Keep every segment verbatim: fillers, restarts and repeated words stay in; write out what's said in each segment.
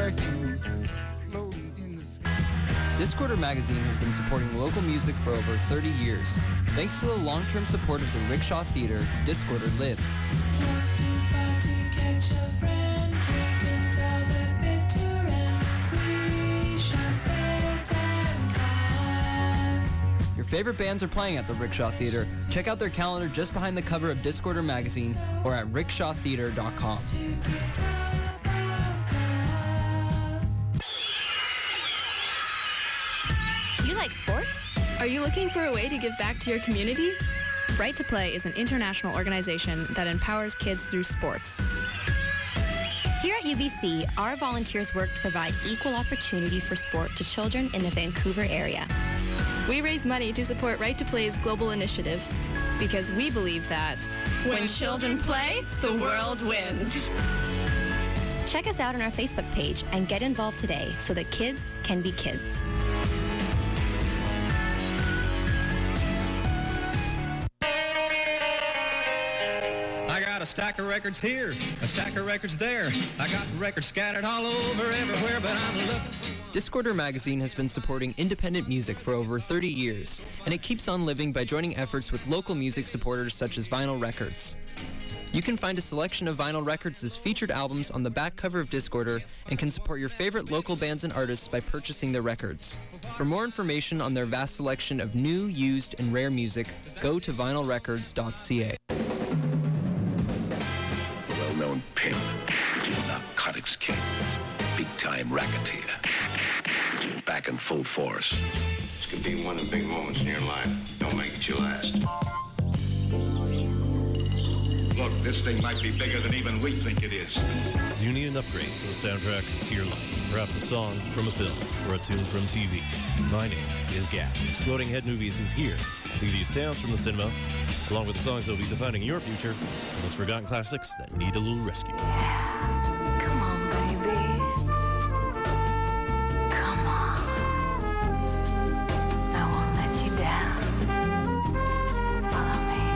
vacuum floating in the sea. Discorder Magazine has been supporting local music for over thirty years. Thanks to the long-term support of the Rickshaw Theater, Discorder lives. Your favorite bands are playing at the Rickshaw Theater. Check out their calendar just behind the cover of Discorder Magazine or at rickshaw theater dot com. Do you like sports? Are you looking for a way to give back to your community? Right to Play is an international organization that empowers kids through sports. Here at U B C, our volunteers work to provide equal opportunity for sport to children in the Vancouver area. We raise money to support Right to Play's global initiatives because we believe that when children play, the world wins. Check us out on our Facebook page and get involved today so that kids can be kids. I got a stack of records here, a stack of records there. I got records scattered all over everywhere, but I'm looking. Discorder Magazine has been supporting independent music for over thirty years, and it keeps on living by joining efforts with local music supporters such as Vinyl Records. You can find a selection of Vinyl Records' featured albums on the back cover of Discorder and can support your favorite local bands and artists by purchasing their records. For more information on their vast selection of new, used, and rare music, go to vinyl records dot c a. Well-known pimp, narcotics king, big-time racketeer. Back in full force. This could be one of the big moments in your life. Don't make it your last. Look, this thing might be bigger than even we think it is. Do you need an upgrade to the soundtrack to your life? Perhaps a song from a film or a tune from T V? My name is Gap. Exploding Head Movies is here to give you sounds from the cinema, along with the songs that will be defining your future, and those forgotten classics that need a little rescue. Come on, baby. Come on. I won't let you down. Follow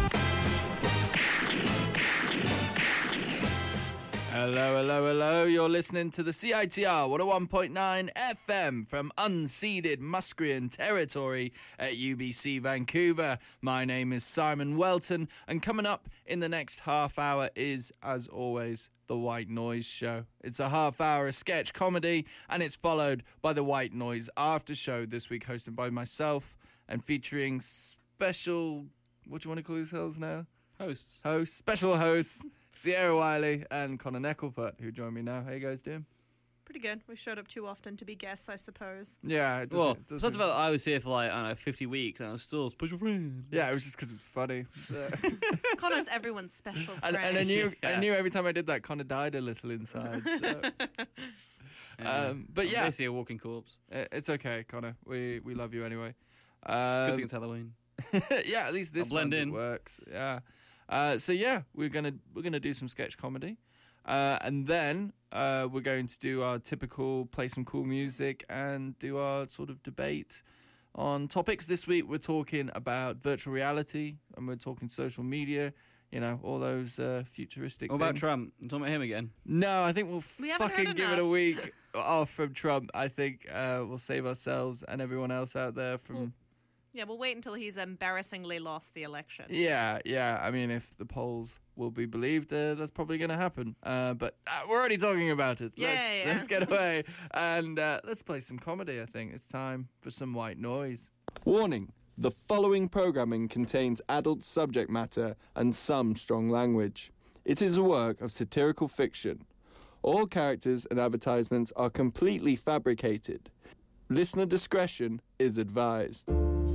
me. Hello, hello, hello. You're listening to the C I T R one oh one point nine F M from unceded Musqueam territory at U B C Vancouver. My name is Simon Welton, and coming up in the next half hour is, as always, The White Noise Show. It's a half hour of sketch comedy, and it's followed by The White Noise After Show, this week hosted by myself and featuring special, what do you want to call yourselves now? Hosts. Hosts, special hosts, Sierra Wiley and Connor Neckelput, who join me now. How you guys doing? Pretty good. We showed up too often to be guests, I suppose. Yeah, it doesn't... Well, it doesn't... it's not about I was here for like, I don't know, fifty weeks and I was still a special friend. Yeah, it was just because it's funny. So. Connor's everyone's special friend. And, and I knew Yeah. I knew every time I did that, Connor died a little inside. So. Yeah. um, but I'm yeah. basically a walking corpse. It- It's okay, Connor. We we love you anyway. Um, Good thing it's Halloween. yeah, at least this I'll blend month in. it works. Yeah. Uh, so yeah, we're gonna we're gonna do some sketch comedy, uh, and then uh, we're going to do our typical play some cool music and do our sort of debate on topics. This week we're talking about virtual reality and we're talking social media. You know, all those uh, futuristic. What about things. Trump? You talking about him again? No, I think we'll We haven't fucking heard give it a enough. week off from Trump. I think uh, we'll save ourselves and everyone else out there from. Well, Yeah, we'll wait until he's embarrassingly lost the election. Yeah, yeah. I mean, if the polls will be believed, uh, that's probably going to happen. Uh, but uh, we're already talking about it. Yeah, let's, yeah. let's get away and uh, let's play some comedy. I think it's time for some white noise. Warning. The following programming contains adult subject matter and some strong language. It is a work of satirical fiction. All characters and advertisements are completely fabricated. Listener discretion is advised.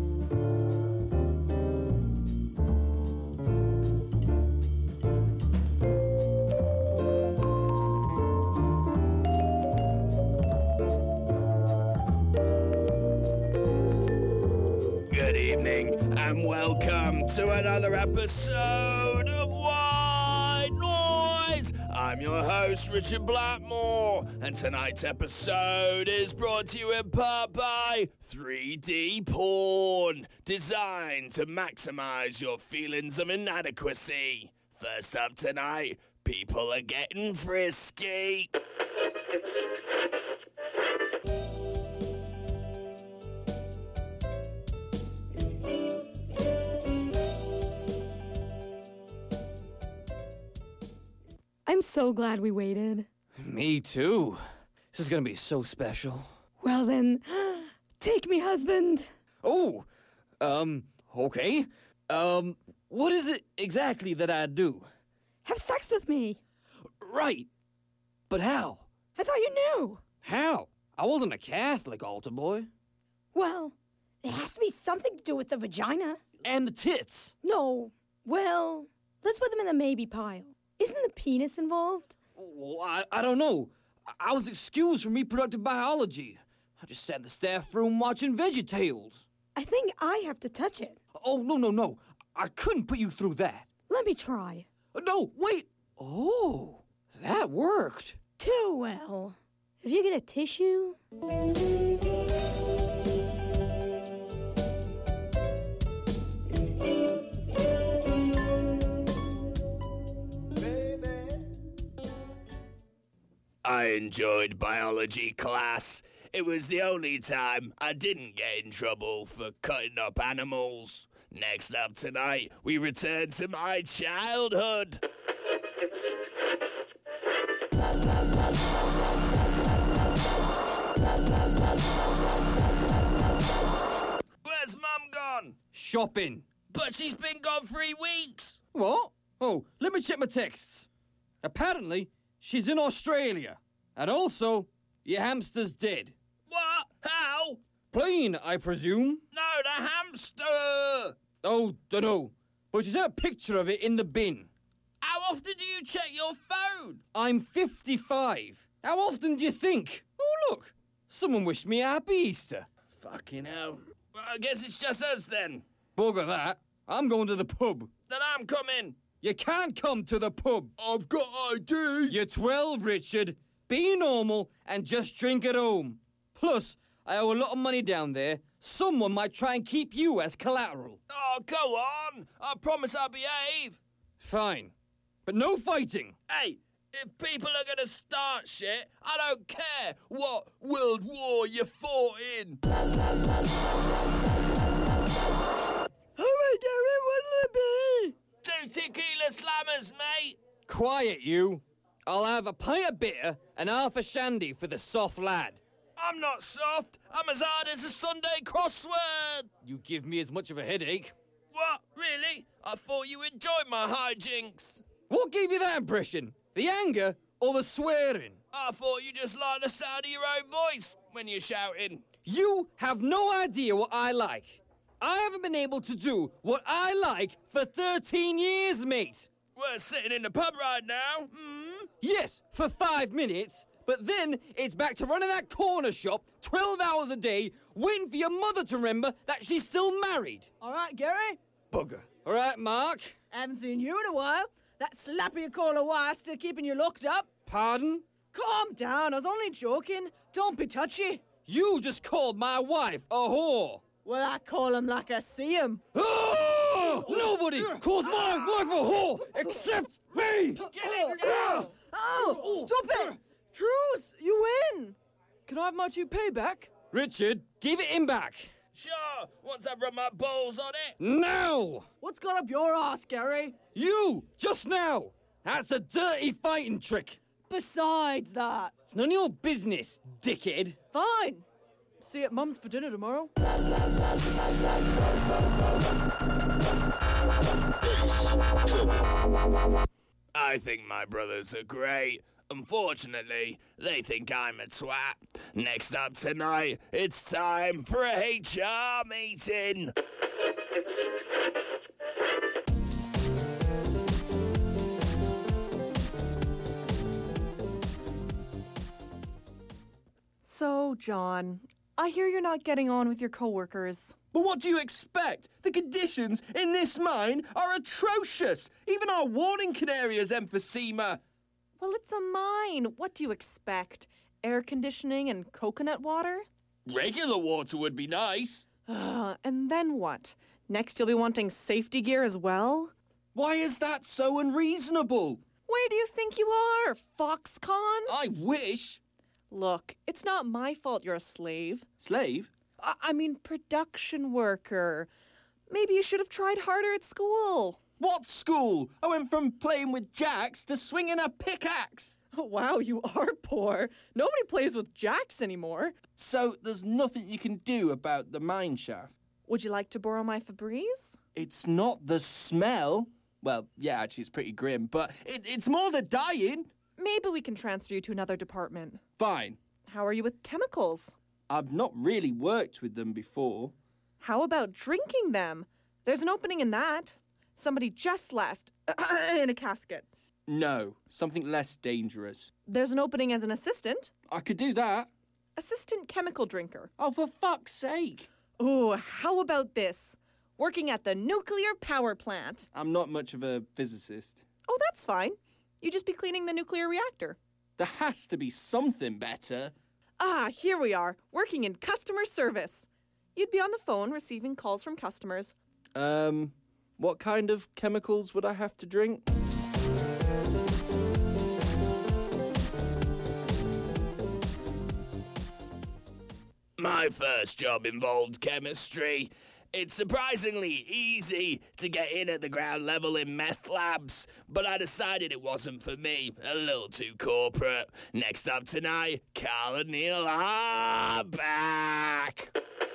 Good evening and welcome to another episode of White Noise. I'm your host, Richard Blackmore, and tonight's episode is brought to you in part by three D porn, designed to maximize your feelings of inadequacy. First up tonight, people are getting frisky. I'm so glad we waited. Me too. This is gonna be so special. Well then, take me, husband. Oh, um, okay. Um, what is it exactly that I do? Have sex with me. Right. But how? I thought you knew. How? I wasn't a Catholic, altar boy. Well, it has to be something to do with the vagina. And the tits. No. Well, let's put them in the maybe pile. Isn't the penis involved? Oh, I, I don't know. I, I was excused from reproductive biology. I just sat in the staff room watching VeggieTales. I think I have to touch it. Oh, no, no, no. I couldn't put you through that. Let me try. No, wait. Oh, that worked. Too well. If you get a tissue... I enjoyed biology class. It was the only time I didn't get in trouble for cutting up animals. Next up tonight, we return to my childhood. Where's Mum gone? Shopping. But she's been gone three weeks. What? Oh, let me check my texts. Apparently, she's in Australia. And also, your hamster's dead. What? How? Plane, I presume. No, the hamster! Oh, dunno. But she's had a picture of it in the bin. How often do you check your phone? I'm fifty-five. How often do you think? Oh, look. Someone wished me a happy Easter. Fucking hell. Well, I guess it's just us then. Bugger that. I'm going to the pub. Then I'm coming. You can't come to the pub. I've got I D. You're twelve, Richard. Be normal and just drink at home. Plus, I owe a lot of money down there. Someone might try and keep you as collateral. Oh, go on. I promise I'll behave. Fine. But no fighting. Hey, if people are going to start shit, I don't care what world war you fought in. All right, Gary, what'll it be? Two tequila slammers, mate. Quiet, you. I'll have a pint of bitter and half a shandy for the soft lad. I'm not soft. I'm as hard as a Sunday crossword. You give me as much of a headache. What? Really? I thought you enjoyed my hijinks. What gave you that impression? The anger or the swearing? I thought you just liked the sound of your own voice when you're shouting. You have no idea what I like. I haven't been able to do what I like for thirteen years, mate. We're sitting in the pub right now. Mm? Yes, for five minutes. But then it's back to running that corner shop twelve hours a day, waiting for your mother to remember that she's still married. All right, Gary. Bugger. All right, Mark. Haven't seen you in a while. That slapper you call a wife still keeping you locked up. Pardon? Calm down. I was only joking. Don't be touchy. You just called my wife a whore. Well, I call him like I see him. Oh! Nobody calls my wife a whore except me! Oh, oh, stop it! Truce, you win! Can I have my toupee back? Richard, give it him back. Sure, once I've run my balls on it. Now! What's got up your ass, Gary? You, just now. That's a dirty fighting trick. Besides that. It's none of your business, dickhead. Fine. See you at Mum's for dinner tomorrow. I think my brothers are great. Unfortunately, they think I'm a twat. Next up tonight, it's time for a H R meeting. So, John, I hear you're not getting on with your coworkers. But what do you expect? The conditions in this mine are atrocious. Even our warning canary has emphysema. Well, it's a mine. What do you expect? Air conditioning and coconut water? Regular water would be nice. Uh, and then what? Next you'll be wanting safety gear as well? Why is that so unreasonable? Where do you think you are, Foxconn? I wish. Look, it's not my fault you're a slave. Slave? I, I mean, production worker. Maybe you should have tried harder at school. What school? I went from playing with jacks to swinging a pickaxe. Oh, wow, you are poor. Nobody plays with jacks anymore. So there's nothing you can do about the mine shaft? Would you like to borrow my Febreze? It's not the smell. Well, yeah, actually, it's pretty grim, but it, it's more the dying. Maybe we can transfer you to another department. Fine. How are you with chemicals? I've not really worked with them before. How about drinking them? There's an opening in that. Somebody just left in a casket. No, something less dangerous. There's an opening as an assistant. I could do that. Assistant chemical drinker. Oh, for fuck's sake. Ooh, how about this? Working at the nuclear power plant. I'm not much of a physicist. Oh, that's fine. You just be cleaning the nuclear reactor. There has to be something better. Ah, here we are, working in customer service. You'd be on the phone receiving calls from customers. Um, what kind of chemicals would I have to drink? My first job involved chemistry. It's surprisingly easy to get in at the ground level in meth labs, but I decided it wasn't for me. A little too corporate. Next up tonight, Carl and Neil are back.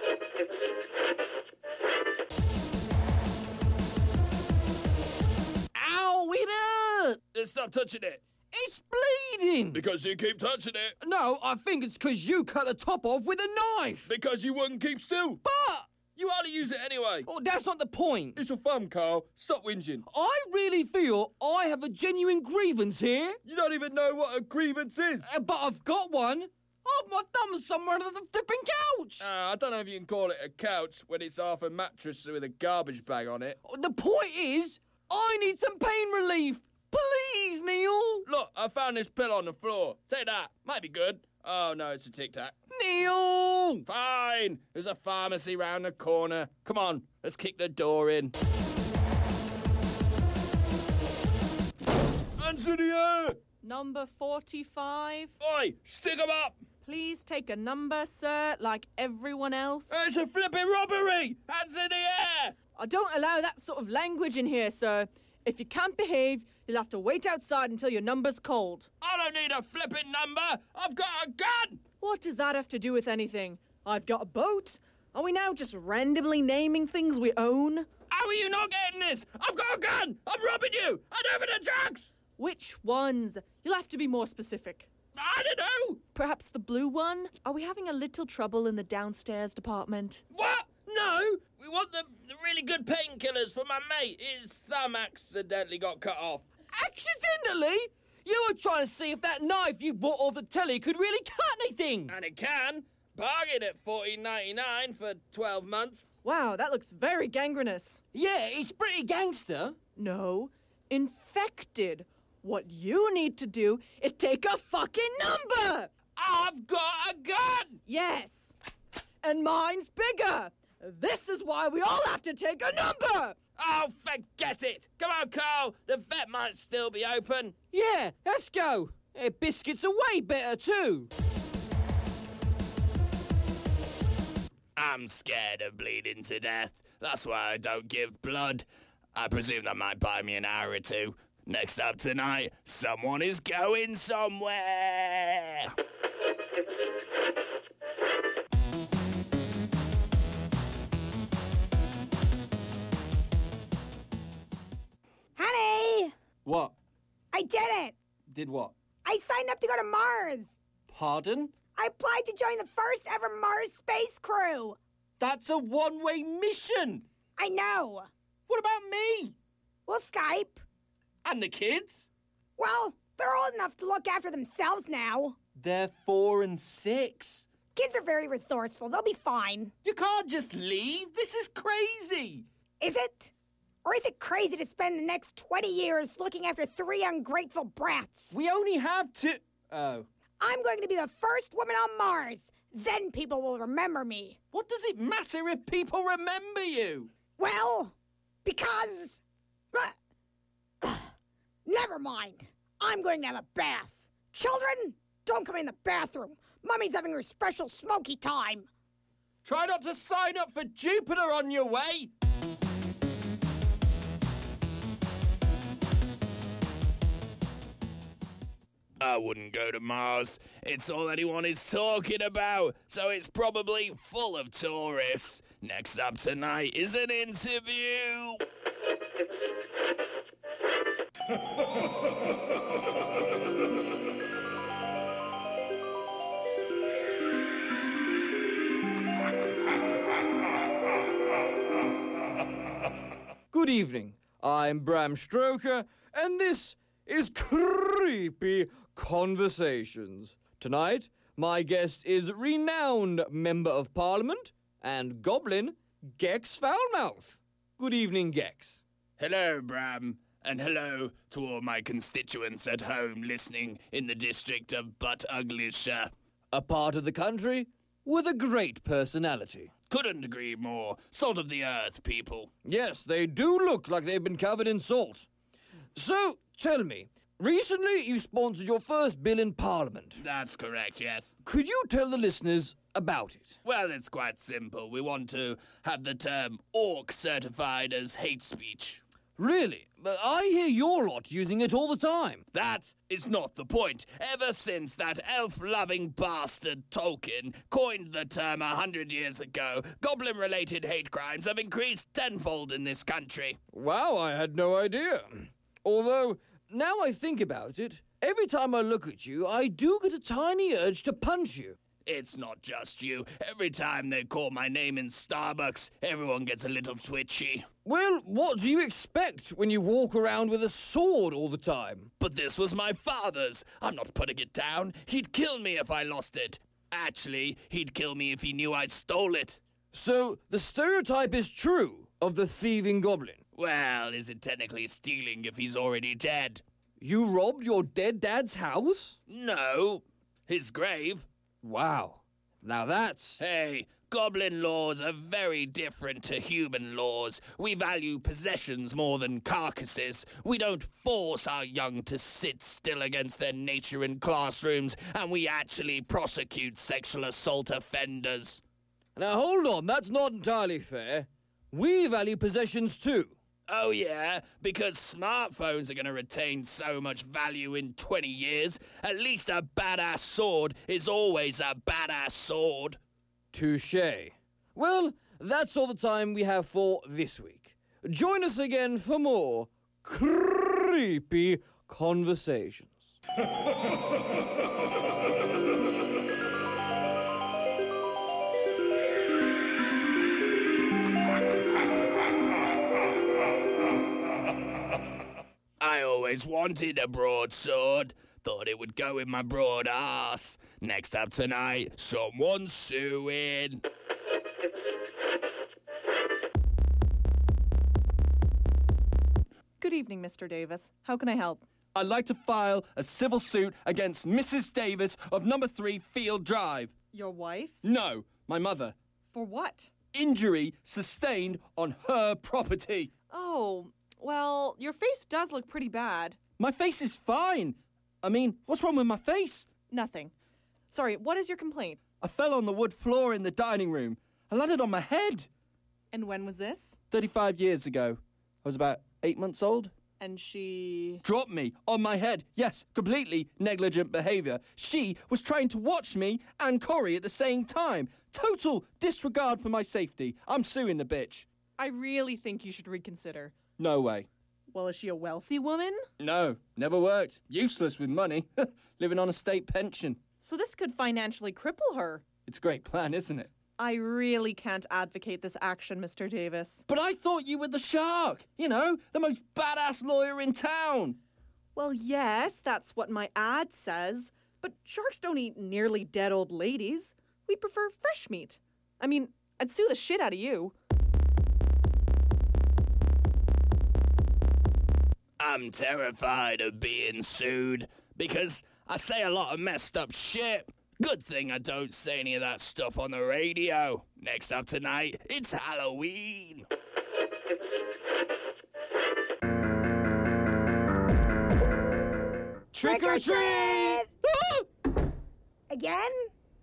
Ow, it hurt! Stop touching it. It's bleeding! Because you keep touching it. No, I think it's because you cut the top off with a knife. Because you wouldn't keep still. But... you hardly use it anyway. Oh, that's not the point. It's a fun, Carl. Stop whinging. I really feel I have a genuine grievance here. You don't even know what a grievance is. Uh, but I've got one. Oh, my thumb's somewhere under the flipping couch. Uh, I don't know if you can call it a couch when it's half a mattress with a garbage bag on it. The point is, I need some pain relief. Please, Neil. Look, I found this pill on the floor. Take that. Might be good. Oh, no, it's a Tic Tac. Neil! Fine. There's a pharmacy round the corner. Come on, let's kick the door in. Hands in the air! Number forty-five. Oi, stick 'em up! Please take a number, sir, like everyone else. It's a flipping robbery! Hands in the air! I don't allow that sort of language in here, sir. If you can't behave, you'll have to wait outside until your number's called. I don't need a flipping number! I've got a gun! What does that have to do with anything? I've got a boat. Are we now just randomly naming things we own? How are you not getting this? I've got a gun! I'm robbing you! I'm over the drugs! Which ones? You'll have to be more specific. I don't know! Perhaps the blue one? Are we having a little trouble in the downstairs department? What? No! We want the, the really good painkillers for my mate. His thumb accidentally got cut off. Accidentally? You were trying to see if that knife you bought off the telly could really cut anything. And it can. Bargain at fourteen ninety-nine for twelve months. Wow, that looks very gangrenous. Yeah, it's pretty gangster. No, infected. What you need to do is take a fucking number! I've got a gun! Yes. And mine's bigger. This is why we all have to take a number! Oh, forget it! Come on, Carl. The vet might still be open. Yeah, let's go. Eh, biscuits are way better, too. I'm scared of bleeding to death. That's why I don't give blood. I presume that might buy me an hour or two. Next up tonight, someone is going somewhere. Honey! What? I did it! Did what? I signed up to go to Mars! Pardon? I applied to join the first ever Mars space crew! That's a one-way mission! I know! What about me? We'll Skype. And the kids? Well, they're old enough to look after themselves now. They're four and six. Kids are very resourceful. They'll be fine. You can't just leave. This is crazy. Is it? Or is it crazy to spend the next twenty years looking after three ungrateful brats? We only have two... Oh. I'm going to be the first woman on Mars. Then people will remember me. What does it matter if people remember you? Well, because... Never mind. I'm going to have a bath. Children, don't come in the bathroom. Mummy's having her special smoky time. Try not to sign up for Jupiter on your way. I wouldn't go to Mars. It's all anyone is talking about, so it's probably full of tourists. Next up tonight is an interview. Good evening. I'm Bram Stoker, and this is Creepy Conversations. Tonight, my guest is renowned Member of Parliament and Goblin Gex Foulmouth. Good evening, Gex. Hello, Bram, and hello to all my constituents at home listening in the district of Butt Uglyshire. A part of the country with a great personality. Couldn't agree more. Salt of the earth, people. Yes, they do look like they've been covered in salt. So, tell me, recently you sponsored your first bill in Parliament. That's correct, yes. Could you tell the listeners about it? Well, it's quite simple. We want to have the term orc certified as hate speech. Really? But I hear your lot using it all the time. That is not the point. Ever since that elf-loving bastard Tolkien coined the term a hundred years ago, goblin-related hate crimes have increased tenfold in this country. Wow, I had no idea. Although, now I think about it, every time I look at you, I do get a tiny urge to punch you. It's not just you. Every time they call my name in Starbucks, everyone gets a little twitchy. Well, what do you expect when you walk around with a sword all the time? But this was my father's. I'm not putting it down. He'd kill me if I lost it. Actually, he'd kill me if he knew I stole it. So, the stereotype is true of the thieving goblin? Well, is it technically stealing if he's already dead? You robbed your dead dad's house? No. His grave. Wow. Now that's... Hey, goblin laws are very different to human laws. We value possessions more than carcasses. We don't force our young to sit still against their nature in classrooms, and we actually prosecute sexual assault offenders. Now hold on, that's not entirely fair. We value possessions too. Oh yeah, because smartphones are going to retain so much value in twenty years. At least a badass sword is always a badass sword. Touché. Well, that's all the time we have for this week. Join us again for more Creepy Conversations. I always wanted a broadsword. Thought it would go with my broad ass. Next up tonight, someone's suing. Good evening, Mister Davis. How can I help? I'd like to file a civil suit against Missus Davis of number three Field Drive. Your wife? No, my mother. For what? Injury sustained on her property. Oh, well, your face does look pretty bad. My face is fine. I mean, what's wrong with my face? Nothing. Sorry, what is your complaint? I fell on the wood floor in the dining room. I landed on my head. And when was this? thirty-five years ago. I was about eight months old. And she... Dropped me on my head. Yes, completely negligent behaviour. She was trying to watch me and Corey at the same time. Total disregard for my safety. I'm suing the bitch. I really think you should reconsider. No way. Well, is she a wealthy woman? No, never worked. Useless with money. Living on a state pension. So this could financially cripple her. It's a great plan, isn't it? I really can't advocate this action, Mister Davis. But I thought you were the shark. You know, the most badass lawyer in town. Well, yes, that's what my ad says. But sharks don't eat nearly dead old ladies. We prefer fresh meat. I mean, I'd sue the shit out of you. I'm terrified of being sued because I say a lot of messed up shit. Good thing I don't say any of that stuff on the radio. Next up tonight, it's Halloween. Trick or treat! Again?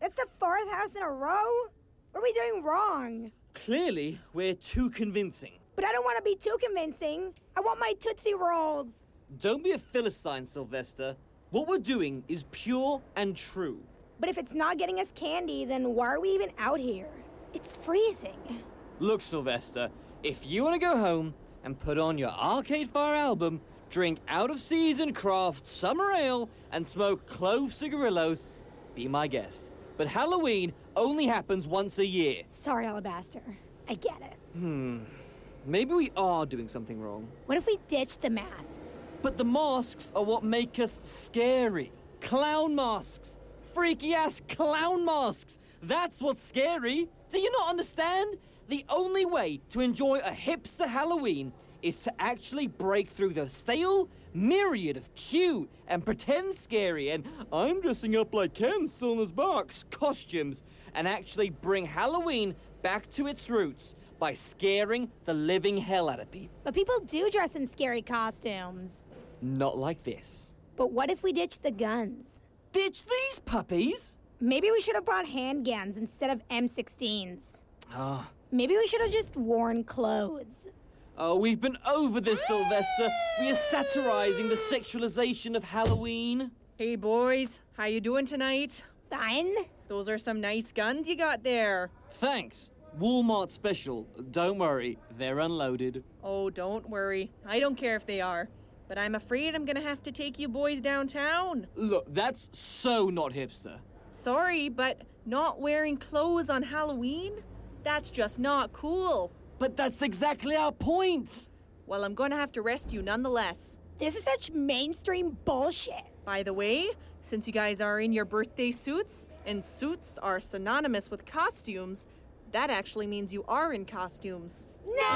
That's the fourth house in a row? What are we doing wrong? Clearly, we're too convincing. But I don't want to be too convincing. I want my Tootsie Rolls. Don't be a Philistine, Sylvester. What we're doing is pure and true. But if it's not getting us candy, then why are we even out here? It's freezing. Look, Sylvester, if you want to go home and put on your Arcade Fire album, drink out-of-season craft summer ale, and smoke clove cigarillos, be my guest. But Halloween only happens once a year. Sorry, Alabaster. I get it. Hmm. Maybe we are doing something wrong. What if we ditch the masks? But the masks are what make us scary. Clown masks. Freaky-ass clown masks. That's what's scary. Do you not understand? The only way to enjoy a hipster Halloween is to actually break through the stale myriad of cute and pretend scary and I'm dressing up like Ken still in his box costumes and actually bring Halloween back to its roots by scaring the living hell out of people. But people do dress in scary costumes. Not like this. But what if we ditch the guns? Ditch these puppies? Maybe we should have brought handguns instead of M sixteens. Ah. Maybe we should have just worn clothes. Oh, we've been over this, Sylvester. We are satirizing the sexualization of Halloween. Hey, boys. How you doing tonight? Fine. Those are some nice guns you got there. Thanks. Walmart special. Don't worry, they're unloaded. Oh, don't worry. I don't care if they are. But I'm afraid I'm gonna have to take you boys downtown. Look, that's so not hipster. Sorry, but not wearing clothes on Halloween? That's just not cool. But that's exactly our point. Well, I'm gonna have to arrest you nonetheless. This is such mainstream bullshit. By the way, since you guys are in your birthday suits, and suits are synonymous with costumes, that actually means you are in costumes.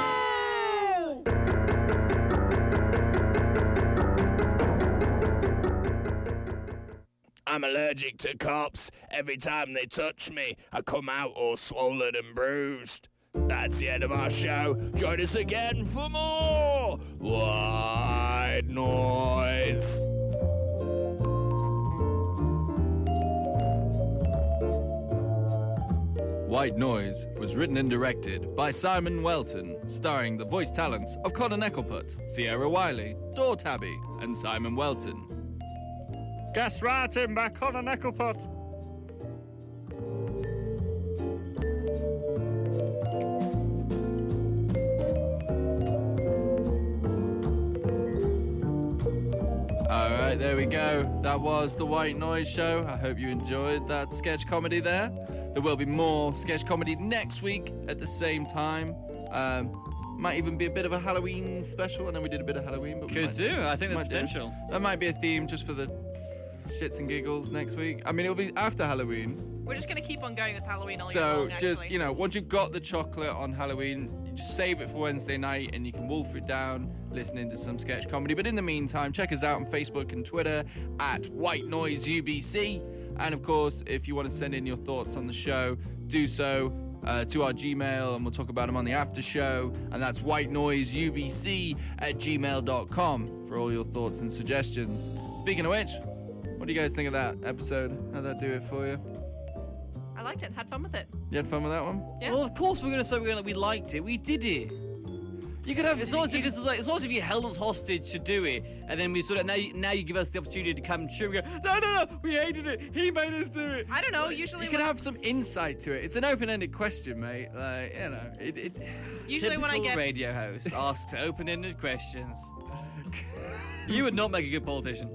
No! I'm allergic to cops. Every time they touch me, I come out all swollen and bruised. That's the end of our show. Join us again for more White Noise. White Noise was written and directed by Simon Welton, starring the voice talents of Connor Neckelput, Sierra Wiley, Dor Tabby, and Simon Welton. Guest writing by Connor Neckelput. All right, there we go. That was the White Noise Show. I hope you enjoyed that sketch comedy there. There will be more sketch comedy next week at the same time. Um, might even be a bit of a Halloween special. I know we did a bit of Halloween, but we Could might do. I think there's might do. potential. That might be a theme just for the shits and giggles next week. I mean, it'll be after Halloween. We're just going to keep on going with Halloween all year So long, just, actually. you know, once you've got the chocolate on Halloween, you just save it for Wednesday night and you can wolf it down listening to some sketch comedy. But in the meantime, check us out on Facebook and Twitter at White Noise U B C. And of course, if you want to send in your thoughts on the show, do so uh, to our Gmail and we'll talk about them on the after show. And that's white noise U B C at gmail dot com for all your thoughts and suggestions. Speaking of which, what do you guys think of that episode? How'd that do it for you? I liked it. Had fun with it. You had fun with that one? Yeah. Well, of course we're gonna say we're gonna we liked it. We did it. You could have. It's not as if this is like. It's not as if you held us hostage to do it, and then we sort of now. You, now you give us the opportunity to come true. We go, no, no, no. We hated it. He made us do it. I don't know. Usually, You can have some insight to it. It's an open-ended question, mate. Like, you know, it. it Usually when I Typical get radio host asks open-ended questions. You would not make a good politician.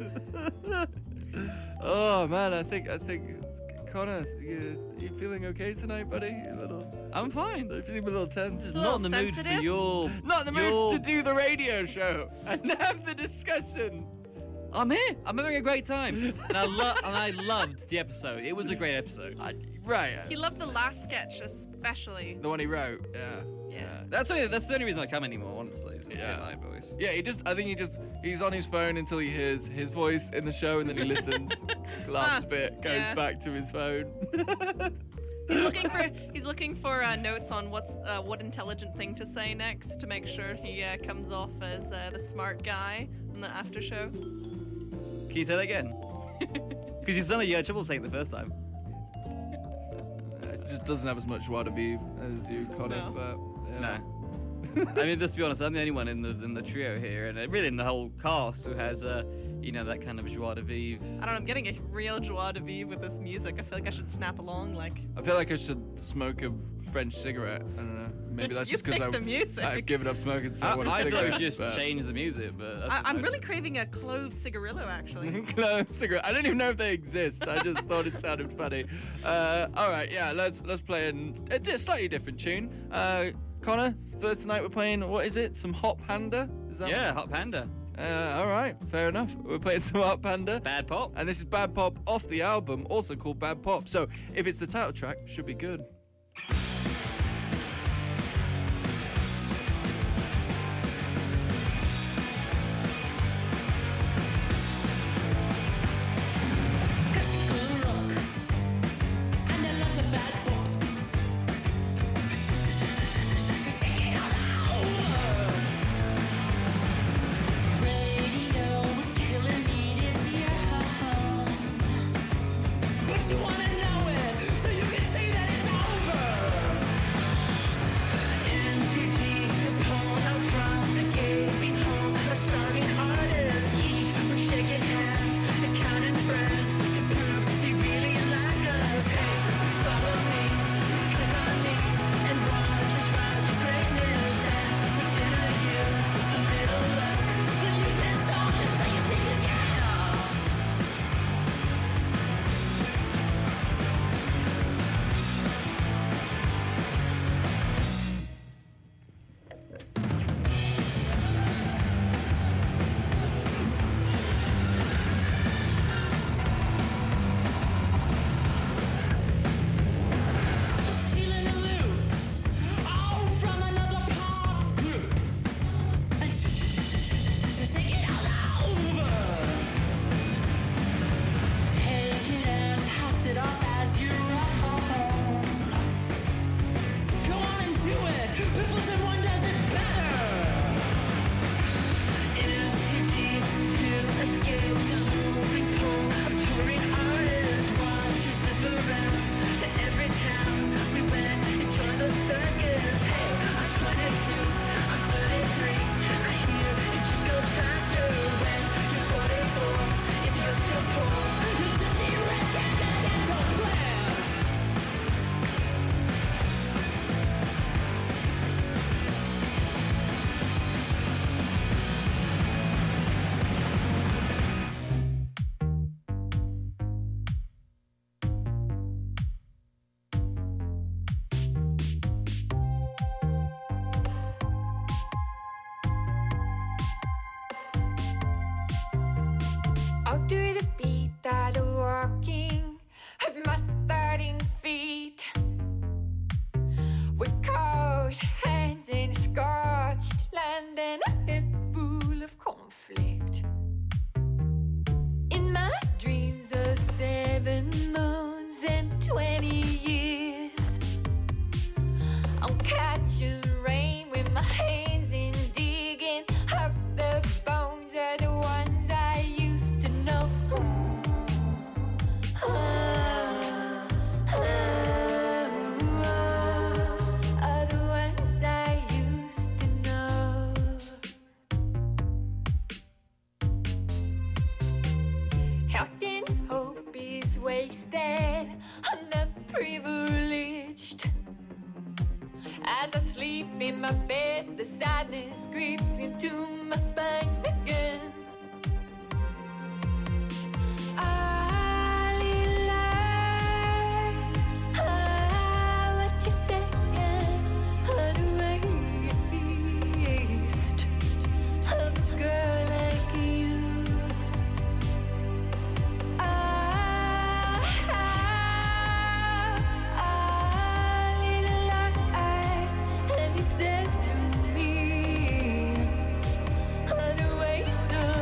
Oh man, I think I think Connor, you, you feeling okay tonight, buddy? You little. I'm fine. You feeling a little tense? Just not in the mood for your. Not in the your... mood to do the radio show and have the discussion. I'm here. I'm having a great time, and I lo- and I loved the episode. It was a great episode. I, right. He loved the last sketch especially. The one he wrote. Yeah. Yeah. That's only, that's the only reason I come anymore, honestly. Is to Yeah. hear my voice. Yeah, he just. I think he just. He's on his phone until he hears his voice in the show, and then he listens, laughs a bit, goes Yeah. back to his phone. He's looking for he's looking for uh, notes on what's uh, what intelligent thing to say next to make sure he uh, comes off as uh, the smart guy in the after show. Can you say that again? Because you sounded like you had trouble saying it the first time. just doesn't have as much joie de vivre as you, Connor. No. But, yeah. No. I mean, let's be honest. I'm the only one in the in the trio here, and uh, really in the whole cast who has, uh, you know, that kind of joie de vivre. I don't know. I'm getting a real joie de vivre with this music. I feel like I should snap along. Like I feel like I should smoke a French cigarette. I don't know. Maybe that's You just because picked the music. I've given up smoking, so I, I, want a I feel cigarette. like we should but- just change the music, but that's I, just I'm my- really craving a clove cigarillo, actually. Clove cigarette. I don't even know if they exist. I just thought it sounded funny. Uh, all right, yeah. Let's let's play an, a di- slightly different tune. Uh, Connor, first tonight we're playing. What is it? Some Hot Panda? Is that Yeah, Hot Panda. Uh, all right, fair enough. We're playing some Hot Panda. Bad Pop. And this is Bad Pop off the album, also called Bad Pop. So if it's the title track, should be good. But you wanna know it, so you can say that it's over. As I sleep in my bed, the sadness creeps into my spine again. I live life, ah, what you saying? Unwaste of a girl like you. I, I, I live life, and you said to me, unwaste of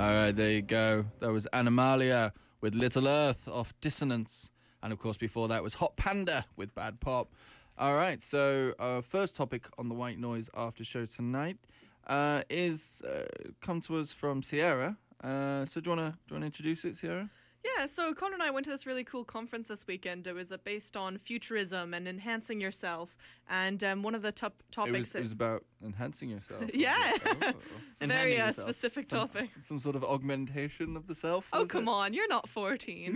All right, there you go. That was Animalia with Little Earth off Dissonance. And, of course, before that was Hot Panda with Bad Pop. All right, so our first topic on the White Noise After Show tonight uh, is uh, come to us from Sierra. Uh, so do you want to do you want to introduce it, Sierra? Yeah, so Connor and I went to this really cool conference this weekend. It was uh, based on futurism and enhancing yourself. And um, one of the top topics... It was, that it was about enhancing yourself. Yeah. Oh. Very uh, specific some, topic. Some sort of augmentation of the self? Oh, was come it? on. You're not fourteen.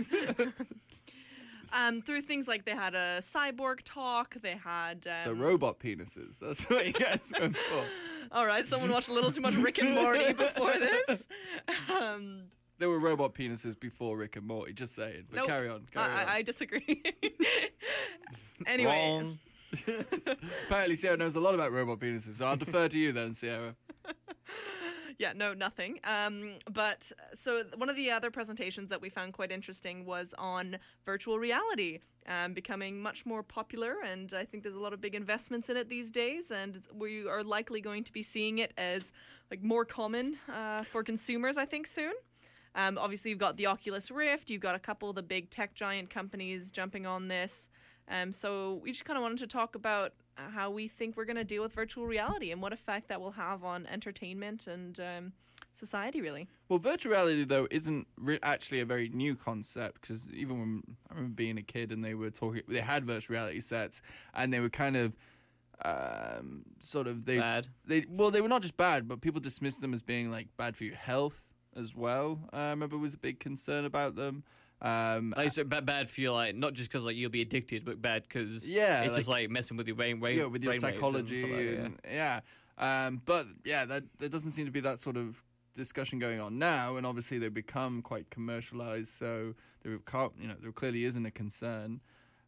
um, through things like they had a cyborg talk. They had... Um, So robot penises. That's what you guys went for. All right, someone watched a little too much Rick and Morty before this. Um... There were robot penises before Rick and Morty, just saying. But Nope. carry on, carry I, on. I disagree. Anyway. Wrong. Apparently Sierra knows a lot about robot penises, so I'll defer to you then, Sierra. Yeah, no, nothing. Um, but so one of the other presentations that we found quite interesting was on virtual reality um, becoming much more popular, and I think there's a lot of big investments in it these days, and we are likely going to be seeing it as like more common uh, for consumers, I think, soon. Um, obviously, you've got the Oculus Rift. You've got a couple of the big tech giant companies jumping on this. Um, so we just kind of wanted to talk about how we think we're going to deal with virtual reality and what effect that will have on entertainment and um, society, really. Well, virtual reality, though, isn't re- actually a very new concept, because even when I remember being a kid and they were talking, they had virtual reality sets, and they were kind of um, sort of... They, bad? They, well, they were not just bad, but people dismissed them as being, like, bad for your health as well. Uh, I remember was a big concern about them. Um, like, so bad, bad for you, like not just because like you'll be addicted, but bad because yeah, it's like, just like messing with your brain, brain yeah, with your brain waves psychology, and stuff like that, and, yeah. Um, but yeah, that there doesn't seem to be that sort of discussion going on now, and obviously they've become quite commercialized, so there can't, you know, there clearly isn't a concern.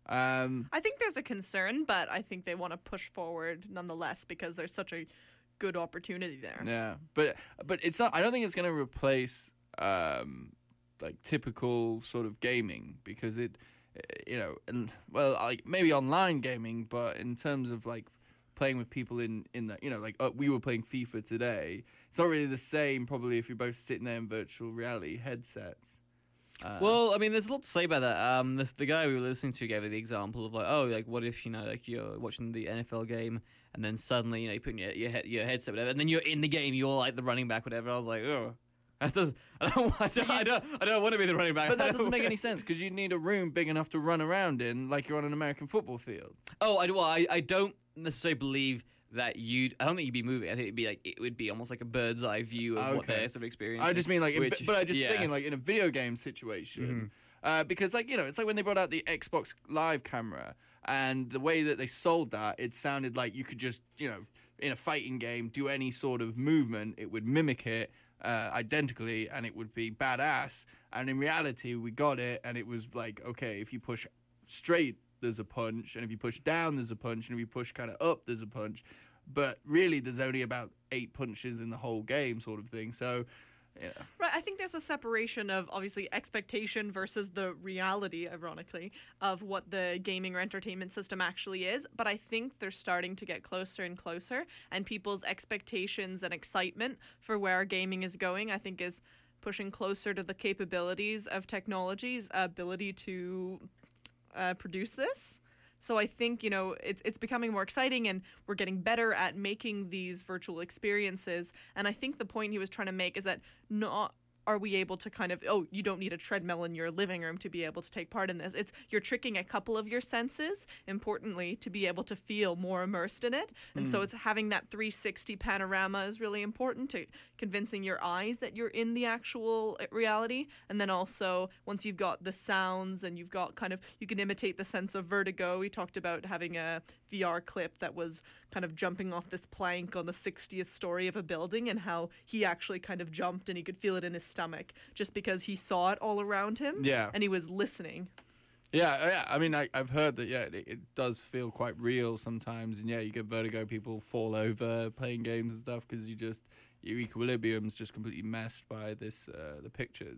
Um, I think there's a concern, but I think they want to push forward nonetheless because there's such a good opportunity there. Yeah, but but it's not. I don't think it's going to replace um, like typical sort of gaming, because it, you know, and well, like maybe online gaming, but in terms of like playing with people in in the, you know, like uh, we were playing FIFA today. It's not really the same probably if you're both sitting there in virtual reality headsets. Uh, well, I mean, there's a lot to say about that. Um, this the guy we were listening to gave the example of like, oh, like what if you know, like you're watching the N F L game and then suddenly you know you put your your, head, your headset whatever, and then you're in the game, you're like the running back whatever. I was like, oh, that does. I don't, I don't, I don't, I don't want to be the running back. But that doesn't make any sense, because you need a room big enough to run around in, like you're on an American football field. Oh, I well, I, I don't necessarily believe that you. I don't think you'd be moving. I think it'd be like it would be almost like a bird's eye view of Okay. what their sort of experience. I just mean like, in, which, but I just yeah. thinking like in a video game situation, Mm-hmm. uh, because like you know, it's like when they brought out the Xbox Live camera, and the way that they sold that, it sounded like you could just, you know, in a fighting game, do any sort of movement, it would mimic it uh, identically, and it would be badass. And in reality, we got it, and it was like, okay, if you push straight, there's a punch, and if you push down, there's a punch, and if you push kind of up, there's a punch. But really, there's only about eight punches in the whole game, sort of thing. So, yeah. Right, I think there's a separation of obviously expectation versus the reality, ironically, of what the gaming or entertainment system actually is. But I think they're starting to get closer and closer, and people's expectations and excitement for where gaming is going, I think, is pushing closer to the capabilities of technology's ability to uh, produce this. So I think, you know, it's it's becoming more exciting, and we're getting better at making these virtual experiences. And I think the point he was trying to make is that not are we able to kind of, oh, you don't need a treadmill in your living room to be able to take part in this. It's you're tricking a couple of your senses, importantly, to be able to feel more immersed in it. And Mm. so it's having that three sixty panorama is really important to convincing your eyes that you're in the actual reality. And then also, once you've got the sounds and you've got kind of, you can imitate the sense of vertigo. We talked about having a V R clip that was kind of jumping off this plank on the sixtieth story of a building, and how he actually kind of jumped and he could feel it in his stomach just because he saw it all around him. Yeah. And he was listening. Yeah, yeah. I mean, I, I've heard that. Yeah, it, it does feel quite real sometimes, and yeah, you get vertigo. People fall over playing games and stuff because you just your equilibrium's just completely messed by this uh, the pictures.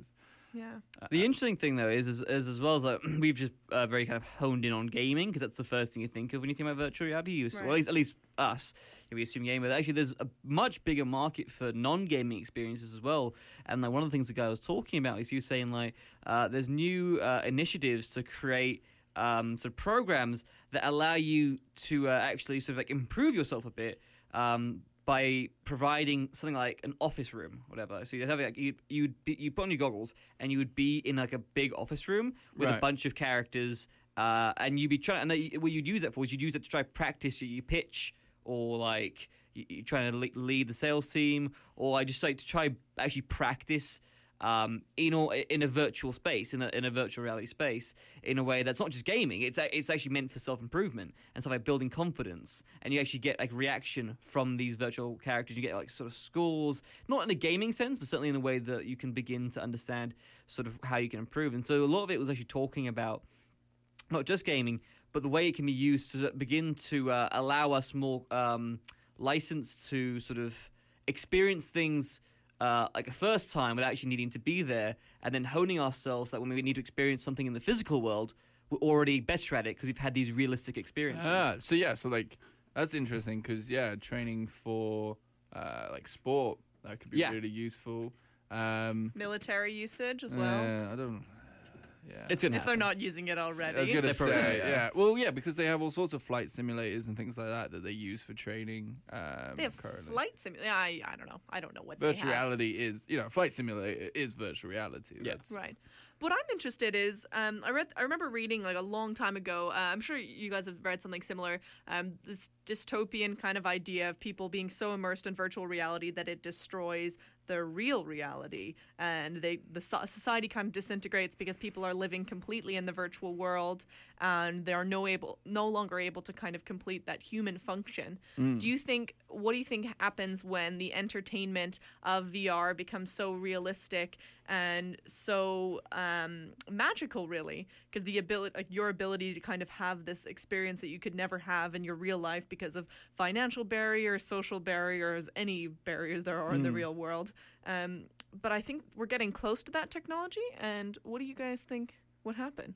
Yeah. The interesting thing, though, is, is, is as well as like, we've just uh, very kind of honed in on gaming, because that's the first thing you think of when you think about virtual reality. You, Right. Well, at least, at least us, we assume gaming, but actually there's a much bigger market for non-gaming experiences as well. And like one of the things the guy was talking about is he was saying like uh, there's new uh, initiatives to create um, sort of programs that allow you to uh, actually sort of like improve yourself a bit. Um, by providing something like an office room, whatever. So you'd have like you you'd be, you put on your goggles and you would be in like a big office room with Right. a bunch of characters, uh, and you'd be trying. And you- what you'd use it for is you'd use it to try practice your, your pitch, or like you, you're trying to le- lead the sales team, or I just like to try actually practice. Um, in or in a virtual space, in a in a virtual reality space, in a way that's not just gaming. It's a- it's actually meant for self improvement and stuff like building confidence. And you actually get like reaction from these virtual characters. You get like sort of scores, not in a gaming sense, but certainly in a way that you can begin to understand sort of how you can improve. And so a lot of it was actually talking about not just gaming, but the way it can be used to begin to uh, allow us more um, license to sort of experience things. Uh, like a first time without actually needing to be there, and then honing ourselves that when we need to experience something in the physical world, we're already better at it because we've had these realistic experiences. Ah, so yeah, so like that's interesting because yeah, training for uh, like sport that could be Yeah. really useful. Um, Military usage as well. uh, I don't. Yeah, It's gonna if they're not using it already. I was gonna They're probably- say, yeah. yeah. Well, yeah, because they have all sorts of flight simulators and things like that that they use for training. Um, They have currently. flight simulator. I, I don't know. I don't know what Virtual they have. reality is, you know, flight simulator is virtual reality. Yeah. That's- Right. What I'm interested is, um, I read, I remember reading like a long time ago. Uh, I'm sure you guys have read something similar. Um, this dystopian kind of idea of people being so immersed in virtual reality that it destroys the real reality, and they the so- society kind of disintegrates because people are living completely in the virtual world, and they are no able, no longer able to kind of complete that human function. Mm. Do you think? What do you think happens when the entertainment of V R becomes so realistic and so um, magical, really? Because the ability, like your ability to kind of have this experience that you could never have in your real life because of financial barriers, social barriers, any barriers there are in the Mm. real world. Um, but I think we're getting close to that technology. And what do you guys think would happen?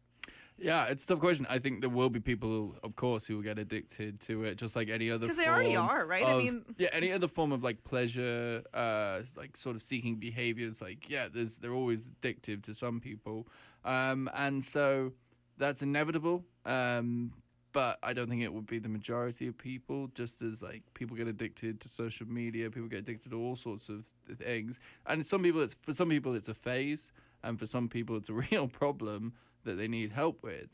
Yeah, it's a tough question. I think there will be people, of course, who will get addicted to it, just like any other. 'Cause they already form are, right? I of- mean- yeah, any other form of like pleasure, uh, like sort of seeking behaviors. Like, yeah, there's they're always addictive to some people, um, and so that's inevitable. Um, but I don't think it would be the majority of people. Just as like people get addicted to social media, people get addicted to all sorts of th- things, and some people, it's for some people it's a phase, and for some people it's a real problem that they need help with.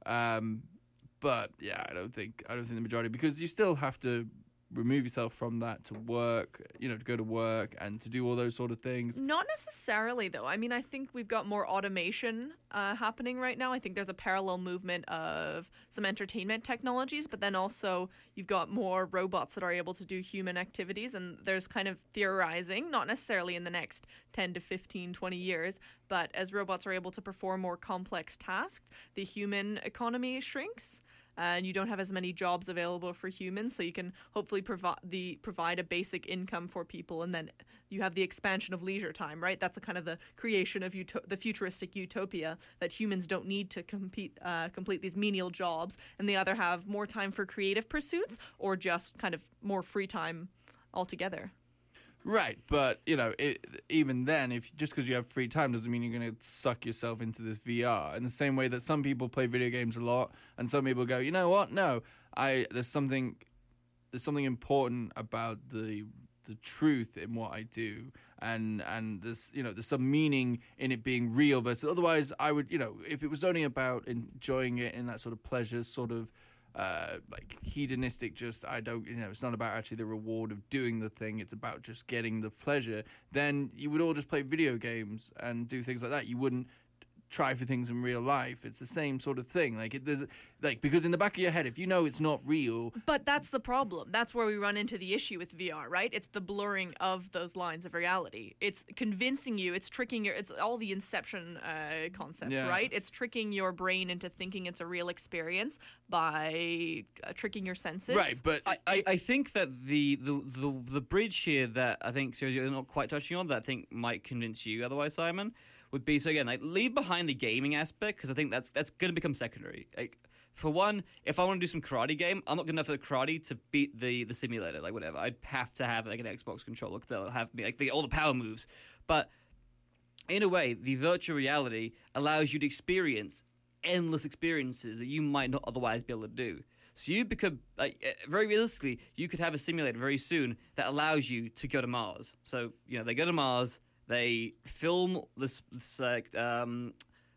Um, but yeah, I don't think I don't think the majority, because you still have to remove yourself from that to work, you know, to go to work and to do all those sort of things. Not necessarily, though. I mean, I think we've got more automation uh, happening right now. I think there's a parallel movement of some entertainment technologies, but then also you've got more robots that are able to do human activities. And there's kind of theorizing, not necessarily in the next ten to fifteen, twenty years, but as robots are able to perform more complex tasks, the human economy shrinks. And you don't have as many jobs available for humans, so you can hopefully provide the provide a basic income for people, and then you have the expansion of leisure time, right? That's a kind of the creation of uto- the futuristic utopia that humans don't need to compete uh, complete these menial jobs, and the other have more time for creative pursuits or just kind of more free time altogether. Right, but you know, it, even then, if just because you have free time doesn't mean you're going to suck yourself into this V R. In the same way that some people play video games a lot, and some people go, you know what? No, I there's something there's something important about the the truth in what I do, and and there's you know there's some meaning in it being real. Versus otherwise, I would you know if it was only about enjoying it in that sort of pleasure sort of. Uh, like hedonistic, just I don't, you know, it's not about actually the reward of doing the thing. It's about just getting the pleasure. Then you would all just play video games and do things like that. You wouldn't try for things in real life. It's the same sort of thing. Like it, there's, like because in the back of your head, if you know it's not real, But that's the problem. That's where we run into the issue with V R, right? It's the blurring of those lines of reality. It's convincing you. It's tricking your. It's all the Inception uh, concept, Yeah. right? It's tricking your brain into thinking it's a real experience by uh, tricking your senses. I, I, I think that the, the, the, the bridge here that I think seriously you're not quite touching on that I think might convince you otherwise, Simon, would be so again like leave behind the gaming aspect because I think that's that's going to become secondary. Like for one, if I want to do some karate game, I'm not good enough at karate to beat the the simulator. Like whatever, I'd have to have like an Xbox controller because they'll have me like the, all the power moves. But in a way, the virtual reality allows you to experience endless experiences that you might not otherwise be able to do. So you become, like, very realistically, you could have a simulator very soon that allows you to go to Mars. So, you know, they go to Mars, they film this, this like, um,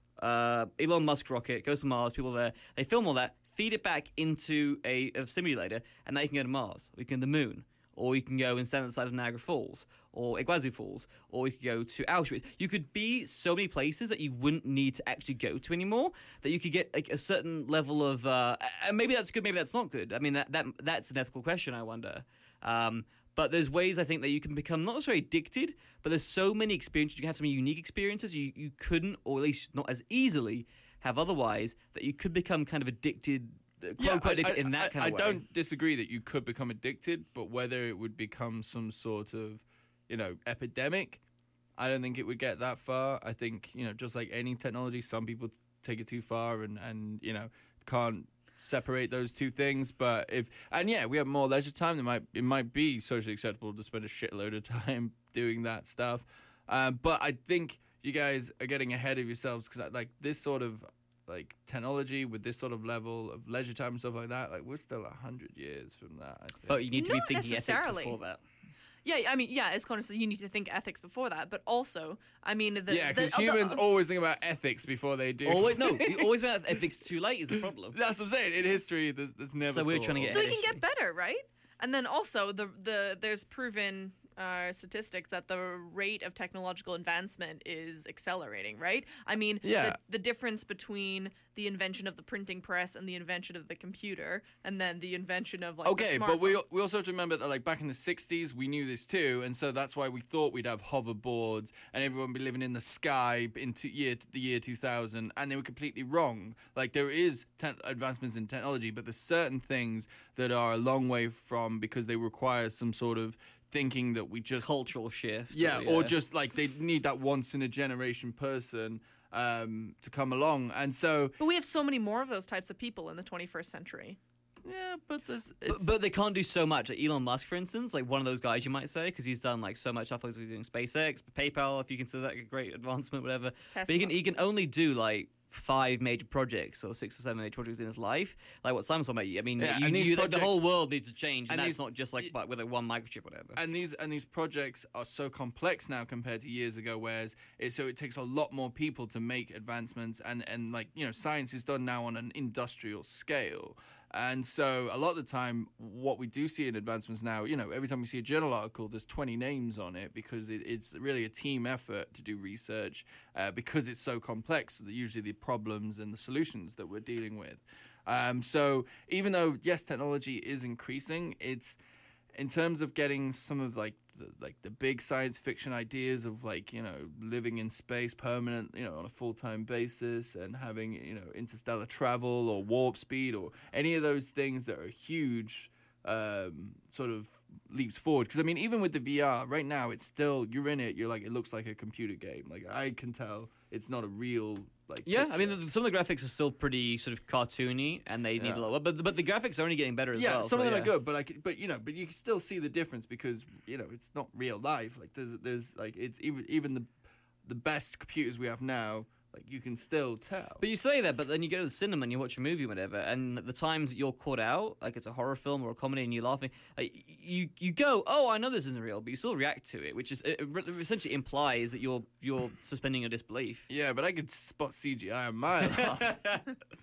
uh, Elon Musk rocket, goes to Mars, people there, they film all that, feed it back into a, a simulator, and now you can go to Mars, or you can go to the moon, or you can go and stand on the side of Niagara Falls, or Iguazu Falls, or you could go to Auschwitz. You could be so many places that you wouldn't need to actually go to anymore, that you could get like a certain level of, uh, and maybe that's good, maybe that's not good. I mean, that, that that's an ethical question, I wonder. Um, but there's ways, I think, that you can become not necessarily addicted, but there's so many experiences, you can have so many unique experiences you, you couldn't, or at least not as easily, have otherwise, that you could become kind of addicted, quote unquote, addicted in that I, kind of I way. I don't disagree that you could become addicted, but whether it would become some sort of, you know, epidemic, I don't think it would get that far. I think, you know, just like any technology, some people take it too far and, and you know, can't separate those two things. But if, and yeah, we have more leisure time, it might, it might be socially acceptable to spend a shitload of time doing that stuff. Um, but I think you guys are getting ahead of yourselves because like this sort of like technology with this sort of level of leisure time and stuff like that, like we're still a hundred years from that. I think. But you need to Not be thinking ethics necessarily. before that. Yeah, I mean, yeah, as Connor said, you need to think ethics before that, but also, I mean, the yeah, the- because of the- humans always think about ethics before they do. Always no, you always think that ethics too late is the problem. That's what I'm saying. In history, there's, there's never. So we're trying to get so we can get better, right? And then also the the there's proven uh, statistics that the rate of technological advancement is accelerating, right? I mean, Yeah. the, the difference between the invention of the printing press and the invention of the computer, and then the invention of like Okay, the but we smartphone. we also have to remember that like back in the sixties, we knew this too, and so that's why we thought we'd have hoverboards and everyone would be living in the sky into year the year two thousand, and they were completely wrong. Like there is te- advancements in technology, but there's certain things that are a long way from because they require some sort of thinking that we just cultural shift. Yeah, or, or yeah. just like they need that once in a generation person um, to come along, and so. But we have so many more of those types of people in the twenty-first century. Yeah, but there's. But, but they can't do so much. Like Elon Musk, for instance, like one of those guys you might say, because he's done like so much stuff. Like he's doing SpaceX, PayPal, if you consider that a great advancement, whatever. But he can he can only do like five major projects or six or seven major projects in his life. Like what Simon's talking about. I mean, Yeah, you, and these you, like, the projects- whole world needs to change, and, and that's these- not just like but with a one microchip, or whatever. And these and these projects are so complex now compared to years ago, whereas it, so it takes a lot more people to make advancements, and, and like you know, science is done now on an industrial scale. And so a lot of the time, what we do see in advancements now, you know, every time we see a journal article, there's twenty names on it because it, it's really a team effort to do research uh, because it's so complex. That usually the problems and the solutions that we're dealing with. Um, so even though yes, technology is increasing, it's in terms of getting some of like the, like the big science fiction ideas of like you know living in space permanent, you know, on a full time basis and having you know interstellar travel or warp speed or any of those things that are huge um, sort of leaps forward. Because I mean, even with the V R right now, it's still you're in it. You're like it looks like a computer game. Like I can tell it's not a real like. Yeah, picture. I mean, the, some of the graphics are still pretty sort of cartoony, and they need Yeah. a little. But but the graphics are only getting better as yeah, well. some so of them yeah. are good, but I could, but you know, but you can still see the difference because you know it's not real life. Like there's, there's like it's even even the the best computers we have now, like you can still tell. But you say that, but then you go to the cinema and you watch a movie, or whatever, and the times that you're caught out, like it's a horror film or a comedy, and you're laughing, like, you you go, oh, I know this isn't real, but you still react to it, which is it essentially implies that you're you're suspending your disbelief. Yeah, but I could spot C G I a mile off. uh,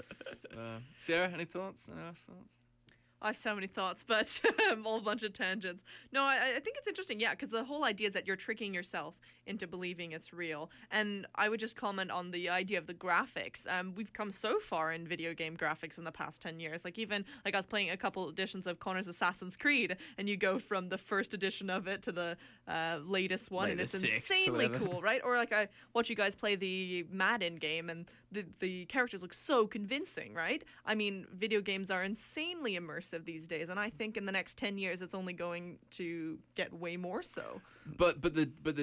Sarah, any thoughts? Any last thoughts? I have so many thoughts, but all a bunch of tangents. No, I, I think it's interesting, yeah, because the whole idea is that you're tricking yourself into believing it's real. And I would just comment on the idea of the graphics. Um, we've come so far in video game graphics in the past ten years. Like even, like I was playing a couple editions of Connor's Assassin's Creed, and you go from the first edition of it to the uh, latest one, Like and the it's sixth or insanely whatever. cool, right? Or like I watch you guys play the Madden game, and the, the characters look so convincing, right? I mean, video games are insanely immersive these days, and I think in the next ten years it's only going to get way more so. But but the but the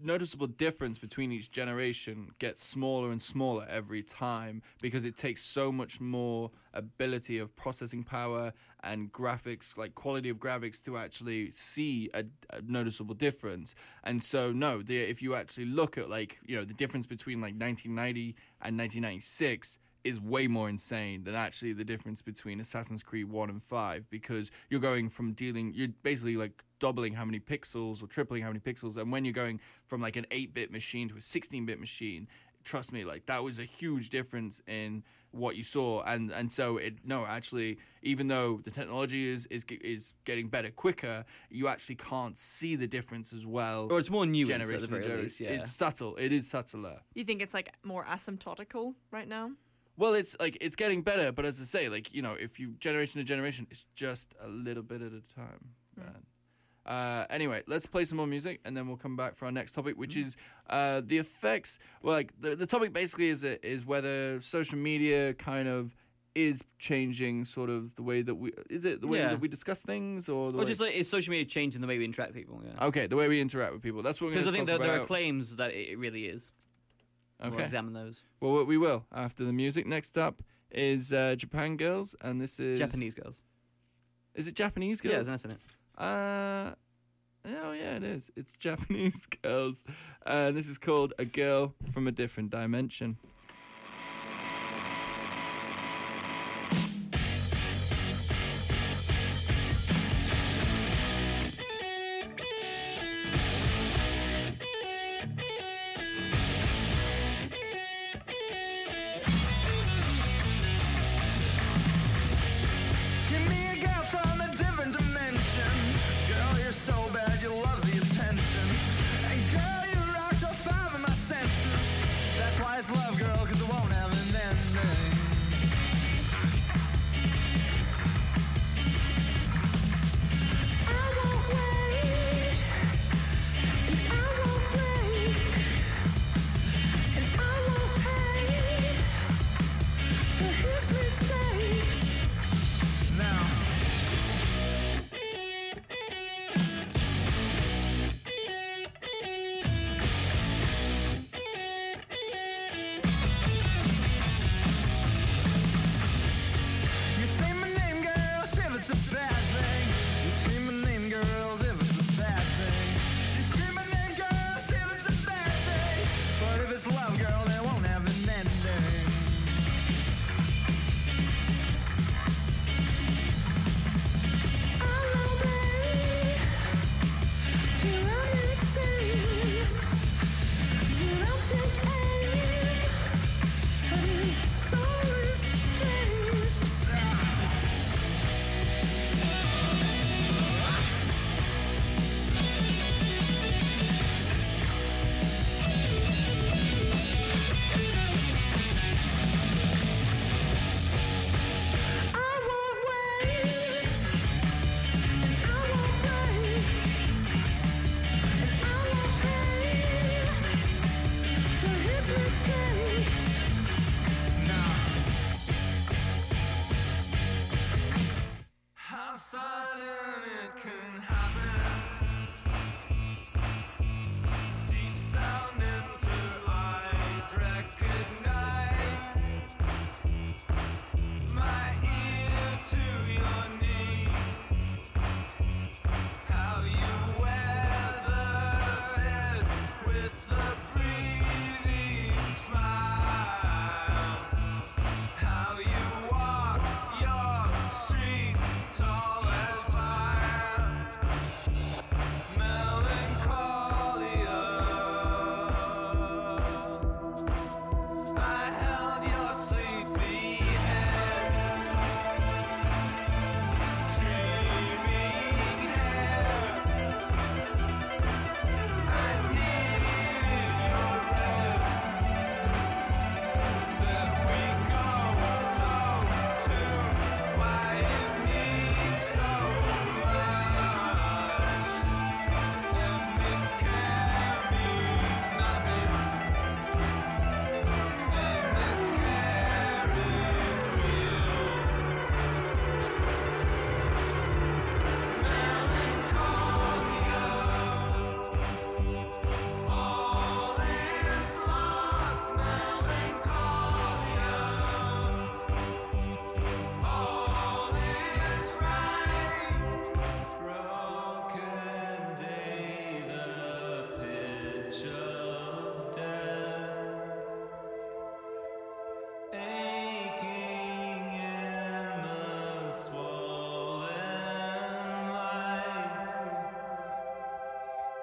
noticeable difference between each generation gets smaller and smaller every time because it takes so much more ability of processing power and graphics, like quality of graphics, to actually see a, a noticeable difference. And so, no, the, if you actually look at, like, you know, the difference between like nineteen ninety and nineteen ninety-six is way more insane than actually the difference between Assassin's Creed one and five, because you're going from dealing, you're basically like doubling how many pixels or tripling how many pixels, and when you're going from like an eight-bit machine to a sixteen-bit machine, trust me, like that was a huge difference in what you saw. And and so it no actually, even though the technology is is is getting better quicker, you actually can't see the difference as well. Or it's more nuanced generation at the very to generation. least, yeah. It's subtle. It is subtler. You think it's like more asymptotical right now? Well, it's like it's getting better, but as I say, like, you know, if you generation to generation, it's just a little bit at a time. Man. Uh, anyway, let's play some more music, and then we'll come back for our next topic, which is uh, the effects. Well, like the the topic basically is is whether social media kind of is changing sort of the way that we is it the way Yeah. that we discuss things, or the Or way... just like, is social media changing the way we interact with people? Yeah. Okay, the way we interact with people. That's what we're Because going I to think talk there, there about. are claims that it really is. We'll Okay. examine those. Well, we will after the music. Next up is uh, Japan Girls, and this is Japanese Girls. Is it Japanese Girls? Yeah, there's an S in it. Uh, oh yeah, it is. It's Japanese Girls, and uh, this is called A Girl from a Different Dimension. Give me a girl from a different dimension. Girl, you're so bad, you love the attention. And girl, you rocked all five of my senses. That's why it's love, girl.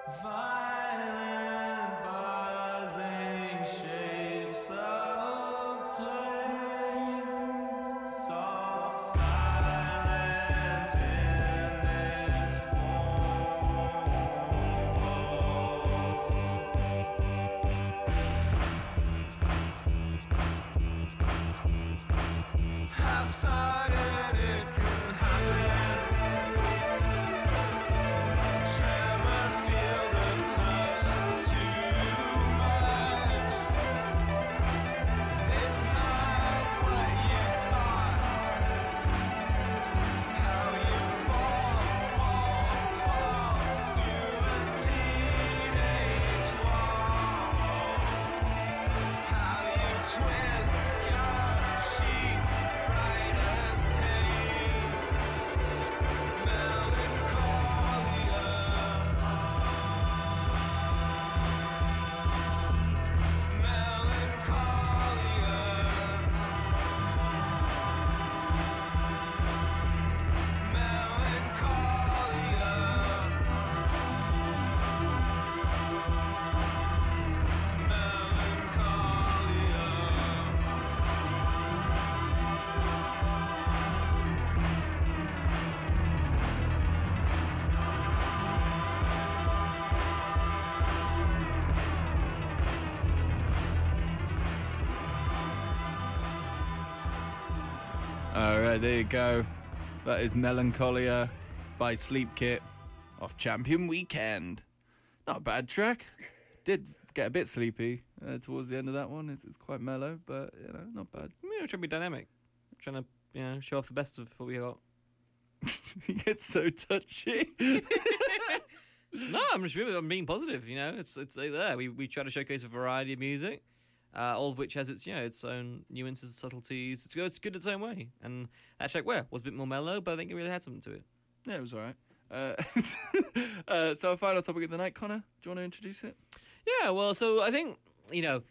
Violent buzzing shapes of play, soft silent in this warm pulse. How sudden it can happen. Tremor, field of touch, too much. It's not what you thought. How you fall, fall, fall through a teenage wall. How you twist your sheets bright as pain. Melancholia. All right, there you go. That is Melancholia by Sleep Kit off Champion Weekend. Not a bad track. Did get a bit sleepy uh, towards the end of that one. It's, it's quite mellow, but you know, not bad. You know, trying to be dynamic, trying to you know show off the best of what we got. You get so touchy. No, I'm just really I'm being positive. You know, it's it's like there. We we try to showcase a variety of music, uh, all of which has its you know its own nuances, subtleties. It's good. It's good its own way. And that track, where was a bit more mellow, but I think it really had something to it. Yeah, it was all right. Uh, uh, so our final topic of the night, Connor. Do you want to introduce it? Yeah, well, so I think, you know,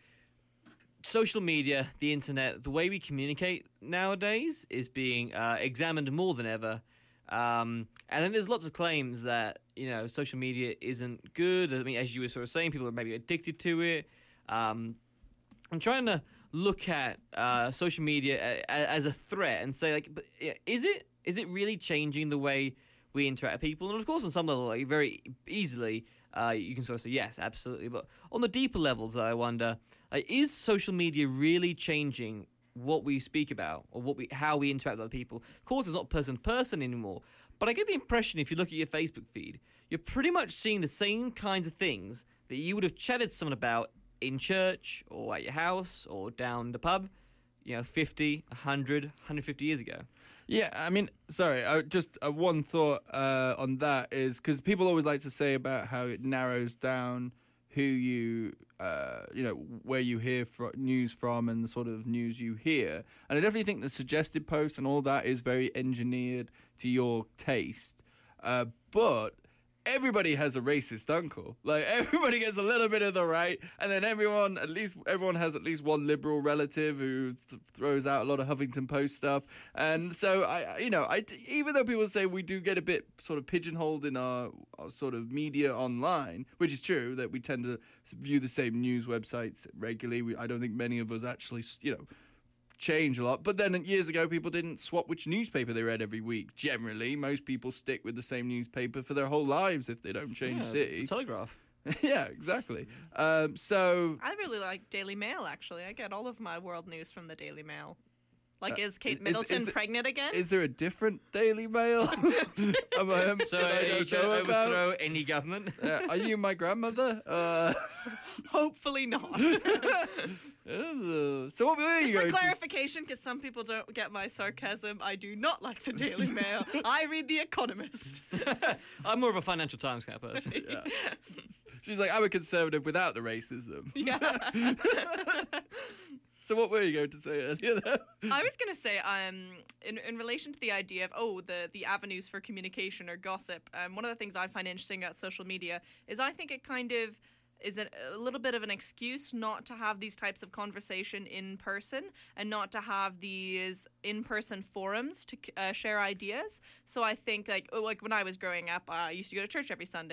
social media, the internet, the way we communicate nowadays is being uh, examined more than ever. Um, and then there's lots of claims that, you know, social media isn't good. I mean, as you were sort of saying, people are maybe addicted to it. Um, I'm trying to look at uh, social media a- a- as a threat and say, like, but is it is it really changing the way we interact with people? And of course, on some level, like, very easily, uh, you can sort of say, yes, absolutely. But on the deeper levels, I wonder, like, is social media really changing what we speak about or what we how we interact with other people? Of course, it's not person to person anymore. But I get the impression, if you look at your Facebook feed, you're pretty much seeing the same kinds of things that you would have chatted to someone about in church or at your house or down the pub, you know, fifty, one hundred, one hundred fifty years ago. Yeah, I mean, sorry, I, just uh, one thought uh, on that is because people always like to say about how it narrows down who you, uh, you know, where you hear fro- news from and the sort of news you hear. And I definitely think the suggested posts and all that is very engineered to your taste. Uh, but everybody has a racist uncle. Like, everybody gets a little bit of the right, and then everyone, at least everyone has at least one liberal relative who th- throws out a lot of Huffington Post stuff. And so, I, you know, I, even though people say we do get a bit sort of pigeonholed in our, our sort of media online, which is true, that we tend to view the same news websites regularly. We, I don't think many of us actually, you know, change a lot. But then years ago, people didn't swap which newspaper they read every week. Generally, most people stick with the same newspaper for their whole lives if they don't change Yeah, city. Telegraph. Yeah, exactly. Um, so I really like Daily Mail, actually. I get all of my world news from the Daily Mail. Like, Uh, is Kate is- Middleton is the- pregnant again? is there a different Daily Mail? Am I, am, So that I are you don't trying to know about? overthrow any government? Uh, are you my grandmother? Uh, Hopefully not. uh, so what were you Just for going to clarification, because some people don't get my sarcasm, I do not like the Daily Mail. I read The Economist. I'm more of a Financial Times kind of person. Yeah. She's like, I'm a conservative without the racism. Yeah. So what were you going to say earlier there? I was going to say, um, in in relation to the idea of oh, the the avenues for communication or gossip. Um, one of the things I find interesting about social media is I think it kind of is a, a little bit of an excuse not to have these types of conversation in person and not to have these in-person forums to uh, share ideas. So I think like oh, like when I was growing up, I used to go to church every Sunday.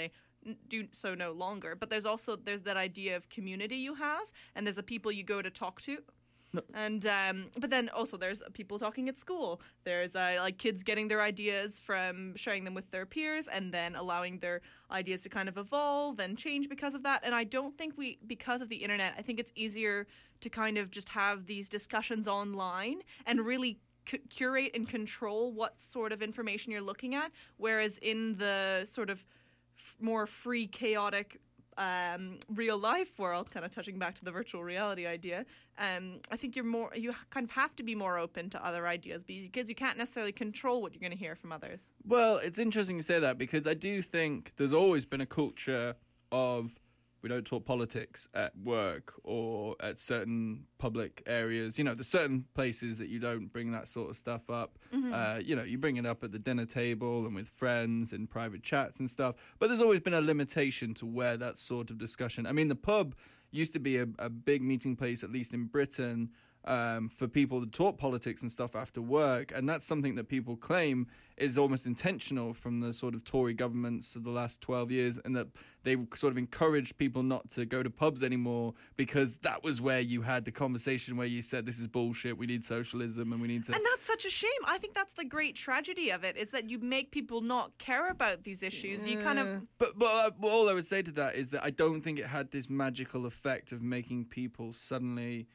n- do so no longer. But there's also there's that idea of community you have, and there's a people you go to talk to. And um, but then also there's people talking at school. There's uh, like kids getting their ideas from sharing them with their peers, and then allowing their ideas to kind of evolve and change because of that. And I don't think we, because of the internet, I think it's easier to kind of just have these discussions online and really c- curate and control what sort of information you're looking at. Whereas in the sort of f- more free, chaotic Um, real life world, kind of touching back to the virtual reality idea, um, I think you're more you kind of have to be more open to other ideas because you can't necessarily control what you're going to hear from others. Well, it's interesting you say that because I do think there's always been a culture of we don't talk politics at work or at certain public areas. You know, there's certain places that you don't bring that sort of stuff up. Mm-hmm. Uh, you know, you bring it up at the dinner table and with friends and private chats and stuff. But there's always been a limitation to where that sort of discussion. I mean, the pub used to be a, a big meeting place, at least in Britain, um, for people to talk politics and stuff after work. And that's something that people claim is almost intentional from the sort of Tory governments of the last twelve years, and that they sort of encouraged people not to go to pubs anymore because that was where you had the conversation where you said, this is bullshit, we need socialism and we need to... And that's such a shame. I think that's the great tragedy of it, is that you make people not care about these issues. You kind of... But, but uh, all I would say to that is that I don't think it had this magical effect of making people suddenly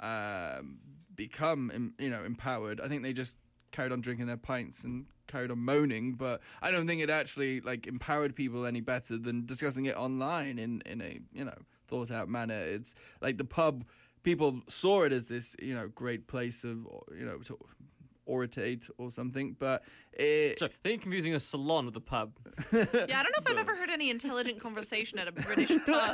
um, become, em- you know, empowered. I think they just carried on drinking their pints and carried on moaning, but I don't think it actually like empowered people any better than discussing it online in, in a, you know, thought out manner. It's like the pub, people saw it as this, you know, great place of, you know, to oratate or something, but it... So, I think you're confusing a salon with a pub. Yeah, I don't know if I've ever heard any intelligent conversation at a British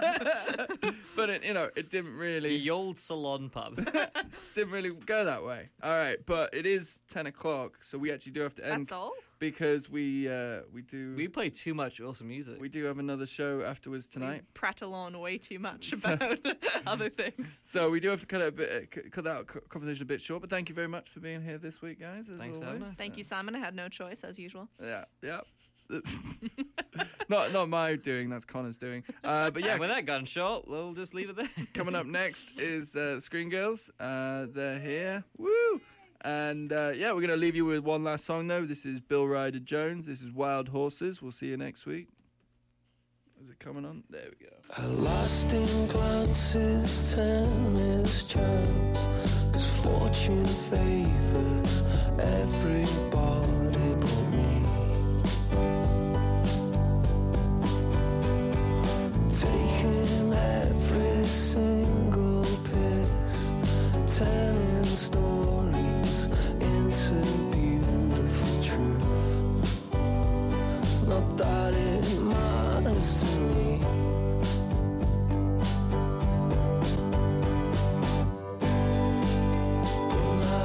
pub. But, it, you know, it didn't really... The old salon pub. Didn't really go that way. All right, but it is ten o'clock, so we actually do have to end. That's all? Because we uh, we do... We play too much awesome music. We do have another show afterwards tonight. We prattle on way too much about other things. So we do have to cut, it a bit, uh, cut that conversation a bit short, but thank you very much for being here this week, guys, as Thanks for always. having us. Thank you, Simon. I had no choice, as usual. Yeah, yeah. not not my doing, that's Connor's doing. Uh, but yeah, And with that gun shot, we'll just leave it there. coming up next is uh, Screen Girls. Uh, they're here. Woo! And uh, yeah, we're going to leave you with one last song, though. This is Bill Ryder Jones. This is Wild Horses. We'll see you next week. Is it coming on? There we go. I lost in glances, time mischance, 'cause fortune favors everybody.